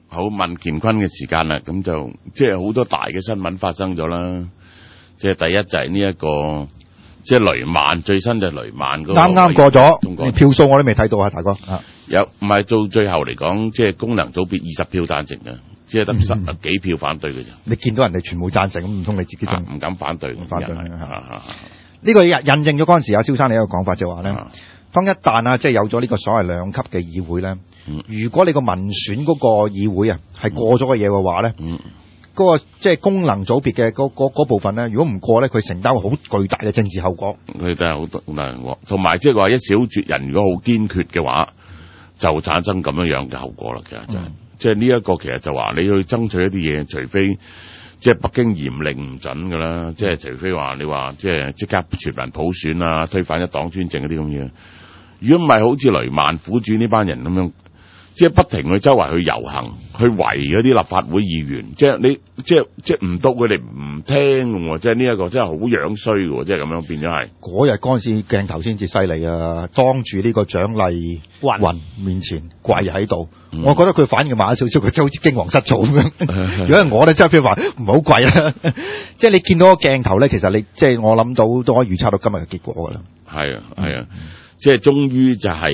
好問乾坤嘅時間啦，咁就即係好多大嘅新聞發生咗啦。即係第一就係呢一個，即係雷曼最新就係雷曼嗰個啱啱過咗，票數我都未睇到啊，大哥。 有唔係到最後嚟講，即係功能組別20票贊成嘅，只係得10幾票反對嘅啫。你見到人哋全部贊成，咁唔通你自己仲唔敢反對？ 反對呢個印證咗嗰陣時，阿蕭生你一個講法就話咧。當一旦即係有咗呢個所謂兩級嘅議會咧，如果你個民選嗰個議會啊係過咗嘅嘢嘅話咧，嗰個即係功能組別嘅嗰部分咧，如果唔過咧，佢承擔好巨大嘅政治後果。 佢都係好大後果，同埋即係話一小撮人如果好堅決嘅話，就產生咁樣嘅後果啦。其實就係即係呢一個其實就話你去爭取一啲嘢，除非即係北京嚴令唔準㗎啦，即係除非話你話即係即刻全民普選啊，推翻一黨專政嗰啲咁嘢。如果唔係好似雷曼苦主呢班人咁樣，即係不停去周圍去遊行，去圍嗰啲立法會議員，即係你即係唔到佢哋唔聽喎，即係呢一個真係好樣衰喎，即係咁樣變咗係。 嗰日嗰陣時鏡頭先至犀利啊！當住呢個蔣麗芸面前跪喺度，我覺得佢反應慢少少，佢真係好似驚惶失措咁樣。如果係我咧，真係譬如話唔好跪啦。即係你見到個鏡頭咧，其實你即係我諗到都可以預測到今日嘅結果㗎啦。 係啊，係啊。即係終於就係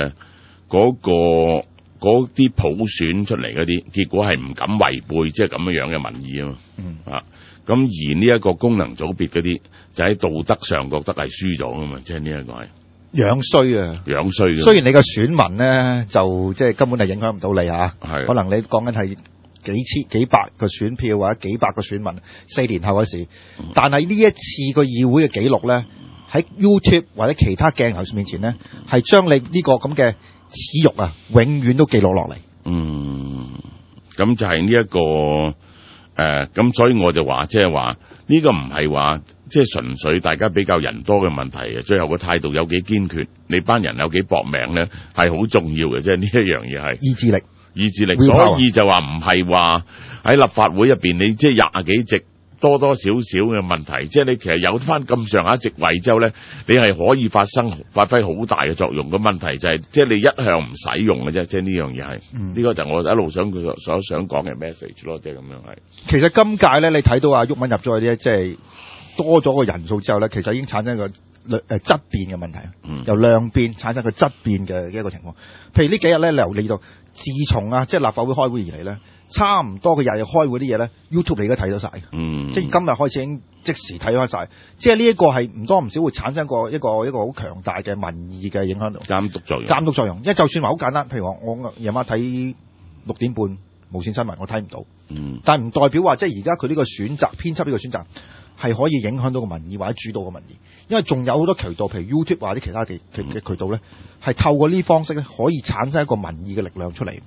嗰啲普選出嚟嗰啲，結果係唔敢違背即係咁樣嘅民意啊嘛。咁而呢一個功能組別嗰啲，就喺道德上覺得係輸咗啊嘛。即係呢一個係樣衰啊！樣衰嘅。雖然你個選民咧就即係根本係影響唔到你嚇，可能你講緊係幾百個選票或者幾百個選民4年後嘅事，但係呢一次個議會嘅記錄咧。喺 YouTube 或者其他鏡頭面前咧，係將你呢個咁嘅恥辱啊，永遠都記錄落嚟。 咁就係呢一個咁所以我就話，即係話呢個唔係話即係純粹大家比較人多嘅問題嘅，最後個態度有幾堅決，你班人有幾搏命咧，係好重要嘅，即係呢一樣嘢係意志力。所以就話唔係話喺立法會入邊，你即係20幾席。多少少嘅問題，即係你其實有翻咁上下席位之後咧，你係可以發揮好大嘅作用。個問題就係，即係你一向唔使用嘅啫，即係呢樣嘢係。呢個就我一路想講嘅 message 咯，即係咁樣係。 其實今屆咧，你睇到阿毓民入咗去啲，即係多咗個人數之後咧，其實已經產生一個質變嘅問題，由量變產生個質變嘅一個情況。譬如呢幾日咧，由你到自從即係立法會開會而嚟咧。差唔多佢日日開會啲嘢咧 ，YouTube 你而家睇到晒，即係今日開始已經即時睇開晒，即係呢一個係唔多唔少會產生一個好強大嘅民意嘅影響力，監督作用。因為就算話好簡單，譬如話我夜晚睇6點半無線新聞，我睇唔到，但係唔代表話即係而家佢呢個選擇編輯呢個選擇係可以影響到個民意或者主導個民意，因為仲有好多渠道，譬如 YouTube 或者其他嘅渠道咧，係透過呢方式咧可以產生一個民意嘅力量出嚟。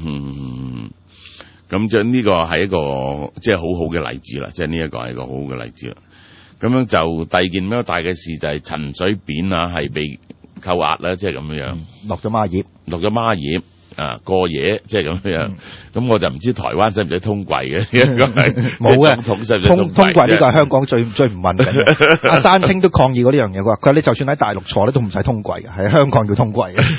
咁就呢個係一個即係好好嘅例子啦，即係呢一個係一個好好嘅例子啦。咁樣就第二件比較大嘅事就係陳水扁啊，係被扣押啦，即係咁樣落咗孖葉啊過夜，即係咁樣。咁我就唔知台灣使唔使通櫃嘅， 冇嘅，通櫃呢個係香港最唔問嘅。阿山青都抗議過呢樣嘢，佢話你就算喺大陸坐咧都唔使通櫃嘅，係香港叫通櫃嘅。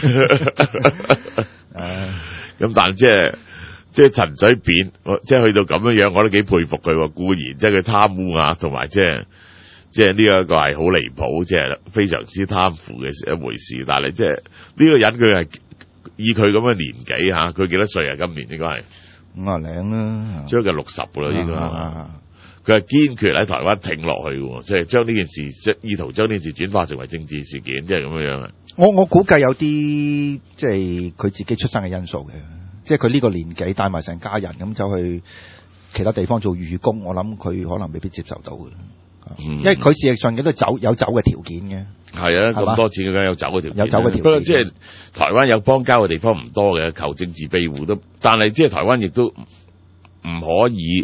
咁但係即係陳水扁，即係去到咁樣，我都幾佩服佢。固然即係佢貪污啊，同埋即係呢一個係好離譜，即係非常之貪腐嘅一回事。但係即係呢個人佢係以佢咁嘅年紀嚇，佢幾多歲啊？今年應該係 50零啦， 將近60㗎啦，應該。佢係堅決喺台灣挺落去嘅，即係將呢件事意圖將呢件事轉化成為政治事件，即係咁樣。 我估計有啲即係佢自己出生嘅因素嘅。即係佢呢個年紀帶埋成家人咁走去其他地方做義工，我諗佢可能未必接受到嘅，因為佢事實上亦都有走嘅條件嘅。係啊， 咁多錢佢梗有走嘅條件。不過即係台灣有邦交嘅地方唔多嘅，求政治庇護都，但係即係台灣亦都唔可以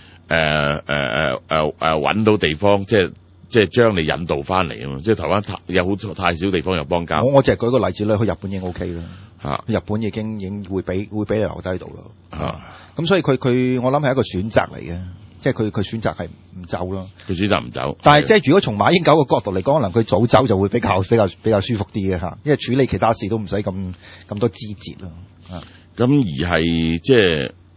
揾到地方，即係將你引導翻嚟啊嘛！即係台灣有太少地方有邦交。 我淨係舉個例子咧，去日本已經 OK 啦。日本已經會俾你留低度咯。咁所以佢我諗係一個選擇嚟嘅，即係佢選擇係唔走咯。 佢選擇唔走。 但係即係如果從馬英九嘅角度嚟講，可能佢早走就會比較舒服啲嘅嚇，因為處理其他事都唔使咁多枝節咯。 咁而係即係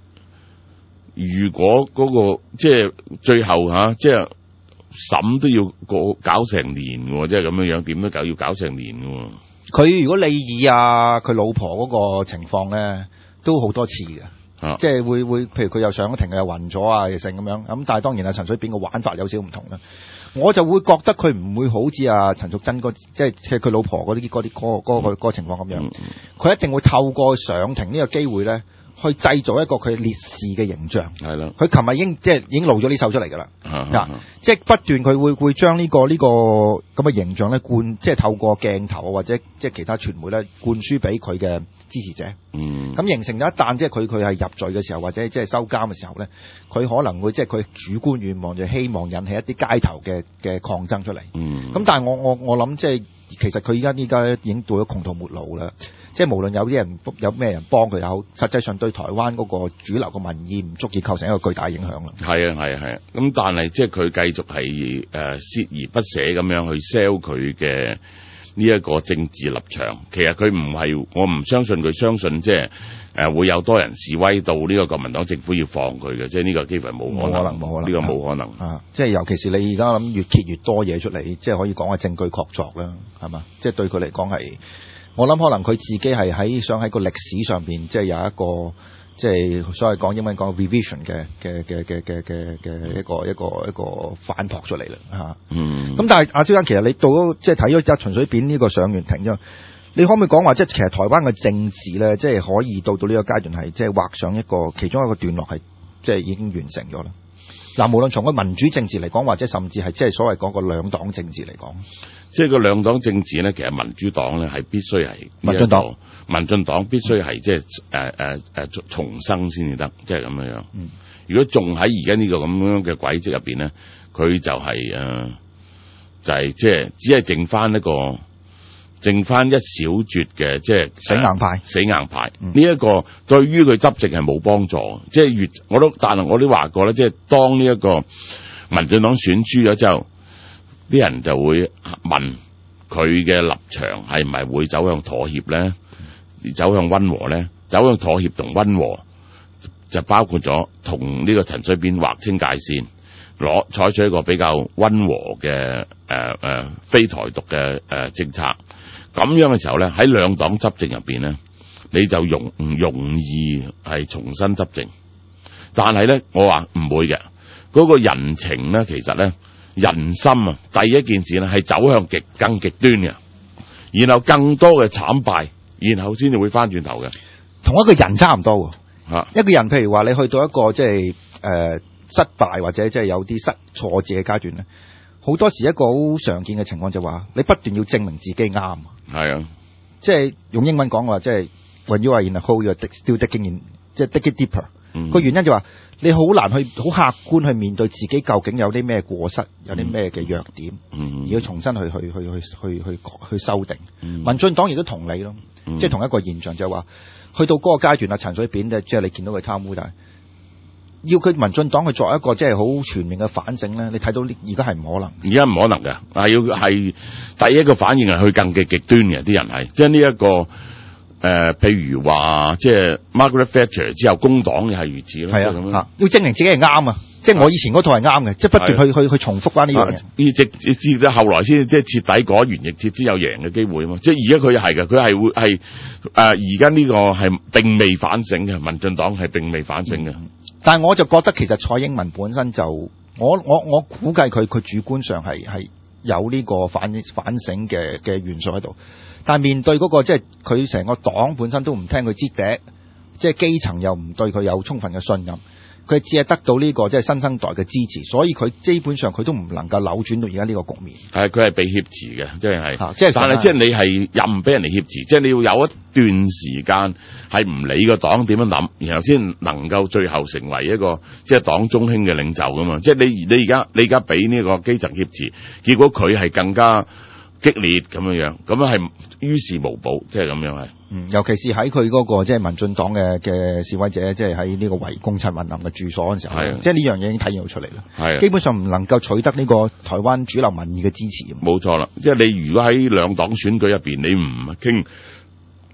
如果嗰、個即係最後即係審都要搞成年喎，即係咁樣點都要搞成年喎。 佢如果你以佢老婆嗰個情況咧，都好多次嘅。即係會，譬如佢又上咗庭又暈咗又成咁樣，咁但係當然陳水扁嘅玩法有少少唔同啦。我就會覺得佢唔會好似陳淑珍即係佢老婆嗰個情況咁樣，佢一定會透過上庭呢個機會咧，去製造一個佢烈士嘅形象。係啦，佢琴日已經露咗呢手出嚟㗎啦。即係不斷佢會將呢個咁嘅形象咧即係透過鏡頭或者即係其他傳媒咧灌輸俾佢嘅支持者。咁形成咗一旦即係佢係入罪嘅時候，或者即係收監嘅時候咧，佢可能會即係佢主觀願望就希望引起一啲街頭嘅抗爭出嚟。咁但係我諗即係其實佢依家已經到咗窮途末路啦。即係無論有咩人幫佢又好，實際上對台灣嗰個主流嘅民意唔足以構成一個巨大影響啦。係啊。 咁但係即係佢繼續係鍥而不捨咁樣去 sell 佢嘅呢一個政治立場。其實佢唔係，我唔相信佢相信即係會有多人示威到呢個國民黨政府要放佢嘅，即係呢個幾乎係冇可能，呢個冇可能。即係尤其是你而家諗越揭越多嘢出嚟，即係可以講係證據確鑿啦，係嘛？即係對佢嚟講係。我諗可能佢自己係想喺個歷史上邊，即係有一個即係所謂講英文講 revision 嘅一個反撲出嚟啦嚇。咁但係蕭生，其實你到咗即係睇咗陳水扁呢個上完庭之後，你可唔可以講話即係其實台灣嘅政治咧，即係可以到呢個階段係即係畫上其中一個段落係即係已經完成咗啦。嗱，無論從個民主政治嚟講，或者甚至係即係所謂講個兩黨政治嚟講， 即係個兩黨政治咧，其實民主黨咧係必須係民進黨必須係即係重生先至得，即係咁樣樣。如果仲喺而家呢個咁樣嘅軌跡入邊咧，佢就係即係只係剩翻一小撮嘅即係死硬派。呢一個對於佢執政係冇幫助。即係但係我都話過咧，即係當呢一個民進黨選輸咗之後，啲人就會問佢嘅立場係唔係會走向妥協咧，走向溫和咧？走向妥協同溫和就包括咗同呢個陳水扁劃清界線，採取一個比較溫和嘅非台獨嘅政策。咁樣嘅時候咧，喺兩黨執政入邊咧，你就容易係重新執政。但係咧，我話唔會嘅。嗰個人情咧，其實咧，人心啊，第一件事咧係走向更極端嘅，然後更多嘅慘敗，然後先至會翻轉頭嘅。 同一個人差唔多喎。一個人譬如話你去到一個即係失敗或者即係有啲挫折嘅階段咧。好多時一個好常見嘅情況就話，你不斷要證明自己啱。係啊，即係用英文講話，即係 when you are in a hole, you're still digging in， 即係 dig it deeper。個原因就話你好難去好客觀去面對自己究竟有啲咩過失，有啲咩嘅弱點，而要重新去修訂。民進黨亦都同理咯，即係同一個現象就係話，去到嗰個階段陳水扁即係你見到佢貪污，但係要佢民進黨去作一個即係好全面嘅反省咧，你睇到而家係唔可能。而家唔可能嘅，係第一個反應係去更極端嘅啲人係，即係呢一個譬如話即係 Margaret Thatcher 之後工黨又係如此啦。係啊，要證明自己係啱啊！即係我以前嗰套係啱嘅，即係不斷去重複翻呢樣嘢。 至到後來先即係徹底改完亦徹先有贏嘅機會啊嘛！即係而家佢係嘅，佢係會係而家呢個係並未反省嘅，民進黨係並未反省嘅。 但係我就覺得其實蔡英文本身就我估計佢主觀上係有呢個反省嘅元素喺度，但係面對嗰個即係佢成個黨本身都唔聽佢支笛，即係基層又唔對佢有充分嘅信任。佢只係得到呢個即係新生代嘅支持，所以佢基本上佢都唔能夠扭轉到而家呢個局面。係佢係被挾持嘅，即係但係即係你係任俾人哋挾持，即係你要有一段時間係唔理個黨點樣諗，然後先能夠最後成為一個即係黨中興嘅領袖噶嘛。即係你而家俾呢個基層挾持，結果佢係更加激烈咁樣，咁樣係於事無補，即係咁樣係。 尤其是喺佢嗰個即係民進黨嘅示威者，即係喺呢個圍攻陳雲林嘅住所嗰陣時候，即係呢樣嘢已經體現到出嚟啦。係基本上唔能夠取得呢個台灣主流民意嘅支持。冇錯啦，即係你如果喺兩黨選舉入邊，你唔傾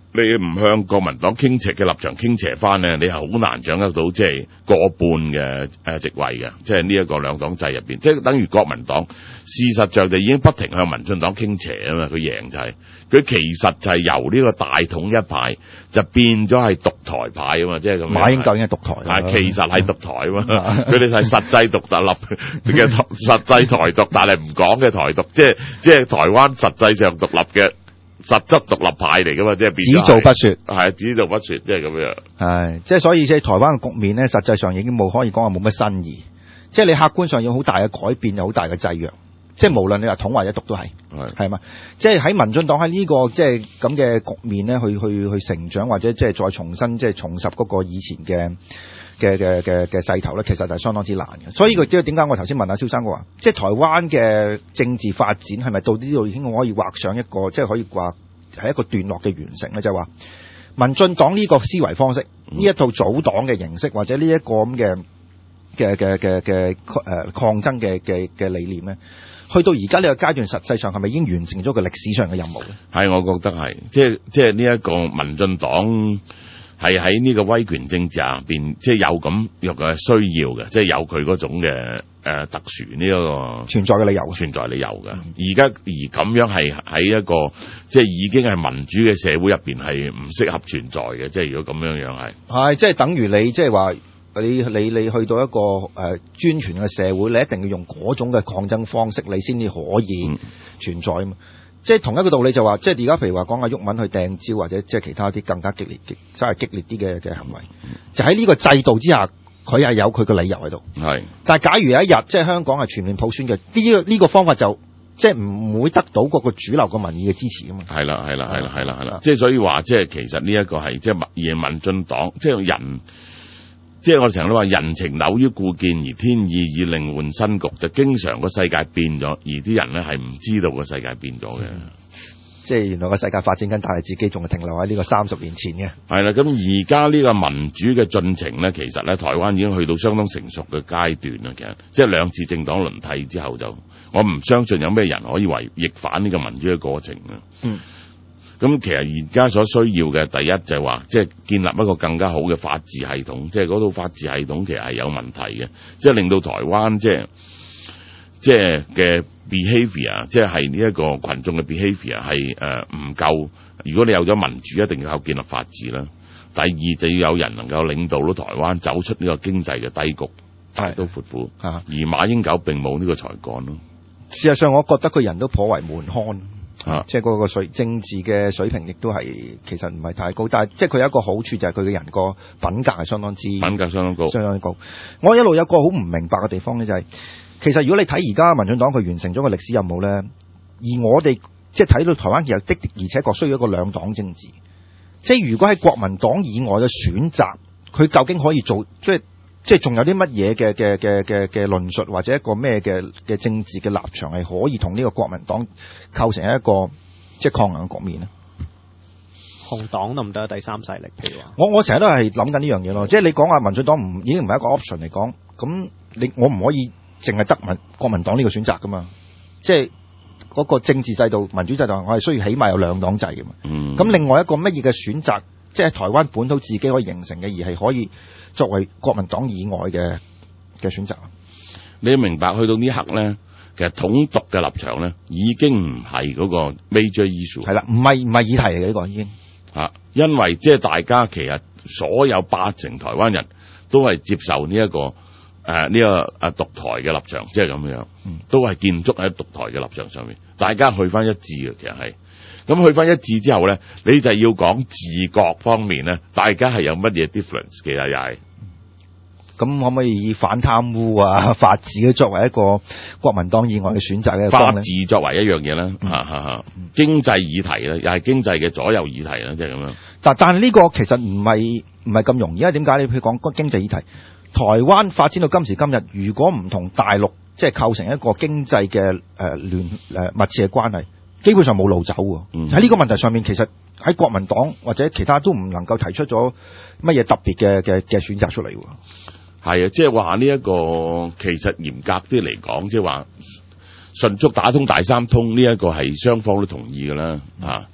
你唔向國民黨傾斜嘅立場傾斜翻咧，你係好難掌握到即係過半嘅席位嘅，即係呢一個兩黨制入邊，即係等於國民黨事實上就已經不停向民進黨傾斜啊嘛，佢贏就係、佢其實就係由呢個大統一派就變咗係獨台派啊嘛，即係咁。 馬英九已經係獨台啦， 其實係獨台啊嘛，佢哋係實際獨立嘅實際台獨，但係唔講嘅台獨，即係台灣實際上獨立嘅。實質獨立派嚟噶嘛，即係變咗只做不說， 係只做不說，即係咁樣。 係，即係所以即係台灣嘅局面咧，實際上已經可以講話冇乜新意。即係你客觀上有好大嘅改變，有好大嘅制約。即係無論你話統或者獨都係嘛？即係喺民進黨喺呢個即係咁嘅局面咧，去成長或者即係再重新即係重拾嗰個以前嘅勢頭咧，其實就係相當之難嘅。所以佢點解我頭先問阿蕭生話，即係台灣嘅政治發展係咪到呢度已經可以畫上一個即係可以話係一個段落嘅完成咧？就係話民進黨呢個思維方式，呢一套組黨嘅形式，或者呢一個咁嘅抗爭嘅理念咧，去到而家呢個階段，實際上係咪已經完成咗個歷史上嘅任務咧？係， 我覺得係，即係呢一個民進黨。係喺呢個威權政治入邊，即係有咁樣嘅需要嘅，即係有佢嗰種嘅特殊呢一個存在嘅理由嘅。而咁樣係喺一個即係已經係民主嘅社會入邊係唔適合存在嘅。即係如果咁樣係即係等於你即係話你去到一個專權嘅社會，你一定要用嗰種嘅抗爭方式，你先至可以存在啊嘛。即係同一個道理就話，即係而家譬如話講阿毓民去掟蕉或者即係其他啲更加激烈啲嘅行為，就喺呢個制度之下，佢係有佢嘅理由喺度。係，但係假如有一日即係香港係全面普選嘅，呢個方法就即係唔會得到嗰個主流嘅民意嘅支持啊嘛。係啦， 即係所以話即係其實呢一個係即係民進黨即係人。即係我哋成日都話人情扭於故見，而天意以令換新局，就經常個世界變咗，而啲人咧係唔知道個世界變咗嘅。 即係原來個世界發展緊，但係自己仲係停留喺呢個30年前嘅。 係啦，咁而家呢個民主嘅進程咧，其實咧台灣已經去到相當成熟嘅階段啦。其實即係2次政黨輪替之後就，我唔相信有咩人可以逆反呢個民主嘅過程啊。咁其實而家所需要嘅第一就係話，即係建立一個更加好嘅法治系統，即係嗰套法治系統其實係有問題嘅，即係令到台灣即係嘅 behavior， 即係呢一個群眾嘅 behavior 係唔夠。如果你有咗民主，一定要靠建立法治啦。第二就要有人能夠領導到台灣走出呢個經濟嘅低谷，大刀闊斧。而馬英九並冇呢個才幹咯。 事實上，我覺得佢人都頗為門檻。即係嗰個政治嘅水平亦都係其實唔係太高，但係即係佢有一個好處就係佢嘅人個品格係相當高。我一路有個好唔明白嘅地方咧，就係其實如果你睇而家民進黨佢完成咗個歷史任務咧，而我哋即係睇到台灣其實的而且確需要一個兩黨政治。即係如果喺國民黨以外嘅選擇，佢究竟可以做即係仲有啲乜嘢嘅論述或者一個咩嘅政治嘅立場係可以同呢個國民黨構成一個即係抗衡嘅局面咧？ 紅黨得唔得？第三勢力譬如話， 我成日都係諗緊呢樣嘢咯。即係你講話民進黨已經唔係一個 option 嚟講，咁我唔可以淨係得國民黨呢個選擇噶嘛？即係嗰個政治制度、民主制度，我係需要起碼有兩黨制噶嘛。咁另外一個乜嘢嘅選擇，即係台灣本土自己可以形成嘅，而係可以作為國民黨以外嘅選擇。 你明白去到呢刻咧，其實統獨嘅立場咧已經唔係嗰個 major issue。係啦，唔係議題嚟嘅呢個已經。 因為即係大家其實所有80%台灣人都係接受呢一個獨台嘅立場，即係咁樣，都係建築喺獨台嘅立場上面，大家去翻一致嘅，其實係。咁去翻一致之後咧，你就要講治國方面咧，大家係有乜嘢 difference 其實又係。 咁可唔可以以反貪污啊、法治作為一個國民黨以外嘅選擇咧？ 法治作為一樣嘢啦，經濟議題咧，又係經濟嘅左右議題啦，即係咁樣。但係呢個其實唔係咁容易，因為點解？你譬如講經濟議題，台灣發展到今時今日，如果唔同大陸即係構成一個經濟嘅密切嘅關係，基本上冇路走喎。喺呢個問題上面，其實喺國民黨或者其他都唔能夠提出咗乜嘢特別嘅選擇出嚟喎。 係啊，即係話呢一個其實嚴格啲嚟講，即係話迅速打通大三通呢一個係雙方都同意㗎啦。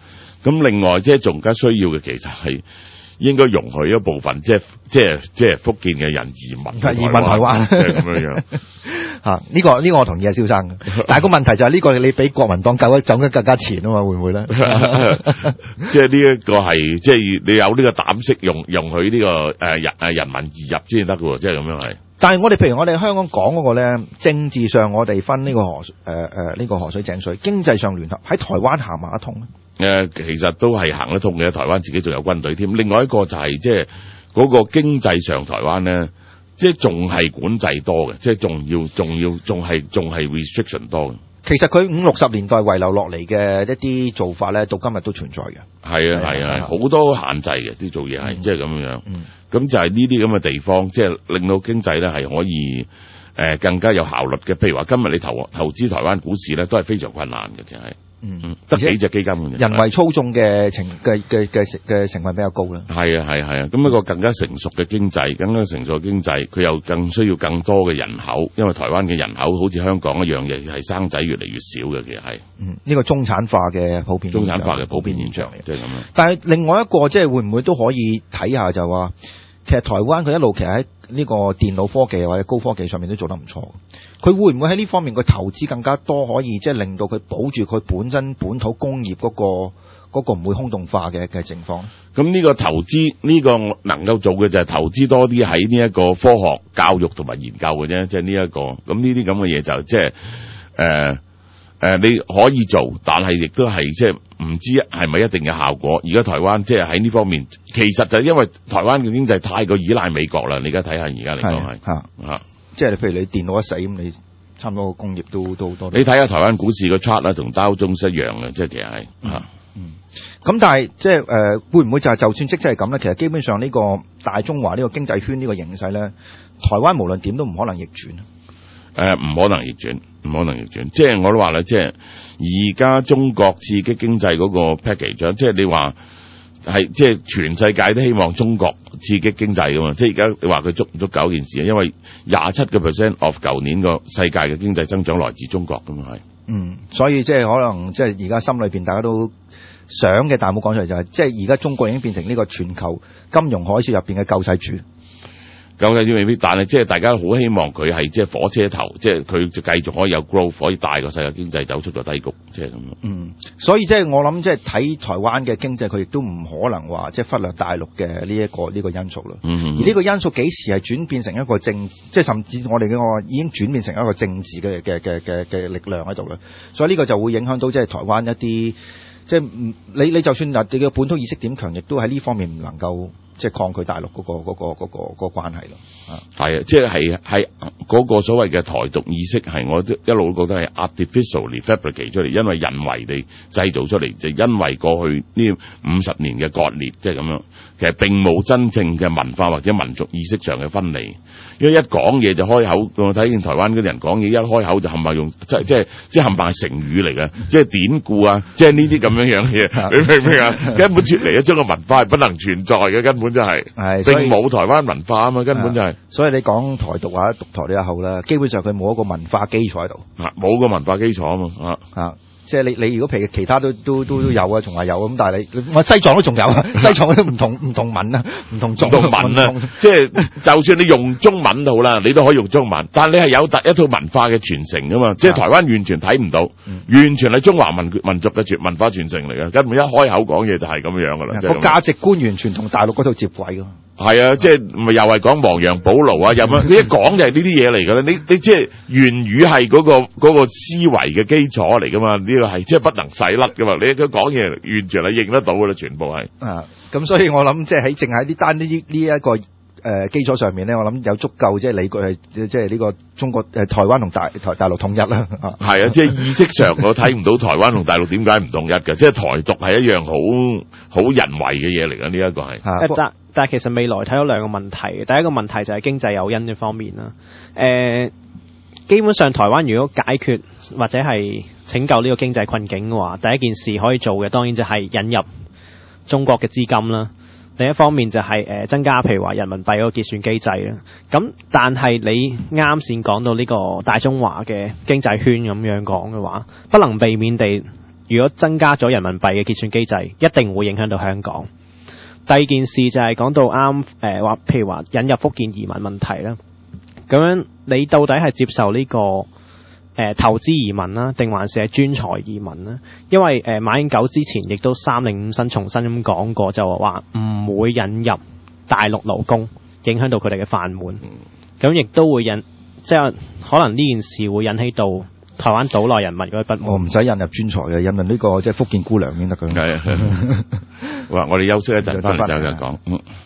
咁另外即係仲加需要嘅其實係應該容許一部分即係福建嘅人移民台灣，即係咁樣嚇。呢個我同意啊，蕭生。但係個問題就係呢個你俾國民黨走得更加前啊嘛，會唔會咧？ 即係呢一個係即係你有呢個膽識容許呢個人民移入先得嘅喎，即係咁樣係。 但係譬如我哋香港講嗰個咧，政治上我哋分呢個河水井水，經濟上聯合喺台灣行唔行得通咧？ 其實都係行得通嘅，台灣自己仲有軍隊添。另外一個就係即係嗰個經濟上，台灣咧即係仲係管制多嘅，即係仲係 restriction 多嘅。 其實佢50-60年代遺留落嚟嘅一啲做法咧，到今日都存在嘅。 係啊，好多限制嘅啲做嘢係即係咁樣。咁就係呢啲咁嘅地方，即係令到經濟咧係可以更加有效率嘅。譬如話今日你投資台灣股市咧，都係非常困難嘅，其實係。得幾隻基金嘅人為操縱嘅成分比較高啦。 係啊，咁一個更加成熟嘅經濟，佢又更需要更多嘅人口，因為台灣嘅人口好似香港一樣嘢，係生仔越嚟越少嘅，其實係。呢個中產化嘅普遍現象嚟，即係咁樣。但係另外一個即係會唔會都可以睇下就話，其實台灣佢一路其實喺呢個電腦科技或者高科技上面都做得唔錯。佢會唔會喺呢方面佢投資更加多，可以即係令到佢保住佢本身本土工業嗰個唔會空洞化嘅情況？咁呢個投資呢個能夠做嘅就係投資多啲喺呢一個科學教育同埋研究嘅啫，即係呢一個。咁呢啲咁嘅嘢就即係你可以做，但係亦都係即係唔知係咪一定有效果。而家台灣即係喺呢方面，其實就係因為台灣嘅經濟太過依賴美國啦。你而家睇下而家嚟講係即係譬如你電腦一死咁，你差唔多個工業都好多。 你睇下台灣股市個 chart 啦，同Dow Jones一樣嘅，即係其實係咁但係即係會唔會就算即係咁咧？其實基本上呢個大中華呢個經濟圈呢個形勢咧，台灣無論點都唔可能逆轉。 唔可能逆轉，即係我都話啦，即係而家中國刺激經濟嗰個 package， 即係你話係即係全世界都希望中國刺激經濟噶嘛，即係而家你話佢足唔足夠件事啊？因為27% of 舊年個世界嘅經濟增長來自中國噶嘛係。 所以即係可能即係而家心裏邊大家都想嘅，但係冇講出嚟就係，即係而家中國已經變成呢個全球金融海嘯入邊嘅救世主。 咁嘅未必，但係即係大家好希望佢係即係火車頭，即係佢就繼續可以有 growth，可以帶個世界經濟走出個低谷，即係咁樣。 所以即係我諗，即係睇台灣嘅經濟，佢亦都唔可能話即係忽略大陸嘅呢個因素啦。而呢個因素幾時係轉變成一個政治，即係甚至我哋嘅已經轉變成一個政治嘅力量喺度啦。所以呢個就會影響到即係台灣一啲，即係你就算你嘅本土意識點強，亦都喺呢方面唔能夠即係抗拒大陸嗰個關係咯。 係啊，即係嗰個所謂嘅台獨意識係我一路都覺得係 artificially fabricate 出嚟，因為人為地製造出嚟，就因為過去呢50年嘅割裂，即係咁樣，其實並冇真正嘅文化或者民族意識上嘅分離。因為一講嘢就開口，我睇見台灣嗰啲人講嘢一開口就冚唪唥用即係冚唪唥係成語嚟嘅，即係典故啊，即係呢啲咁樣樣嘅，你明唔明啊？根本脫離咗中國文化係不能存在嘅，根本就係並冇台灣文化啊嘛，根本就係。 所以你講台獨或者獨台呢一口啦，基本上佢冇一個文化基礎喺度， 冇個文化基礎啊嘛， 即係你如果譬如其他都有啊，仲係有咁，但係我西藏都仲有，西藏都唔同文啊，唔同種文啊， 即係就算你用中文都好啦，你都可以用中文，但係你係有一套文化嘅傳承噶嘛，即係台灣完全睇唔到，完全係中華民族嘅文化傳承嚟嘅，根本一開口講嘢就係咁樣噶啦， 個價值觀完全同大陸嗰套接軌噶。 係啊，即係咪又係講亡羊補牢啊？又乜？你一講就係呢啲嘢嚟噶啦。你即係粵語係嗰個思維嘅基礎嚟噶嘛？呢個係即係不能洗甩噶嘛？你佢講嘢完全係認得到噶啦，全部係。 咁所以我諗即係淨係呢一個基礎上面咧，我諗有足夠即係理據係即係呢個中國台灣同大陸統一啦。係啊，即係意識上我睇唔到台灣同大陸點解唔統一嘅，即係台獨係一樣好人為嘅嘢嚟㗎。呢一個係。 但係其實未來睇到兩個問題，第一個問題就係經濟誘因嘅方面啦。基本上台灣如果解決或者係拯救呢個經濟困境嘅話，第一件事可以做嘅當然就係引入中國嘅資金啦。另一方面就係增加譬如話人民幣嗰個結算機制啦。咁但係你啱先講到呢個大中華嘅經濟圈咁樣講嘅話，不能避免地如果增加咗人民幣嘅結算機制，一定會影響到香港。第二件事就係講到啱話，譬如話引入福建移民問題啦。咁樣你到底係接受呢個投資移民啦，定還是係專才移民呢？因為馬英九之前亦都305新重新咁講過，就話唔會引入大陸勞工，影響到佢哋嘅飯碗。咁亦都會即係可能呢件事會引起到台灣島內人民嗰啲不滿。 我唔使引入專才嘅，引入呢個即係福建姑娘先得㗎。 係，我哋休息一陣，翻嚟之後就講。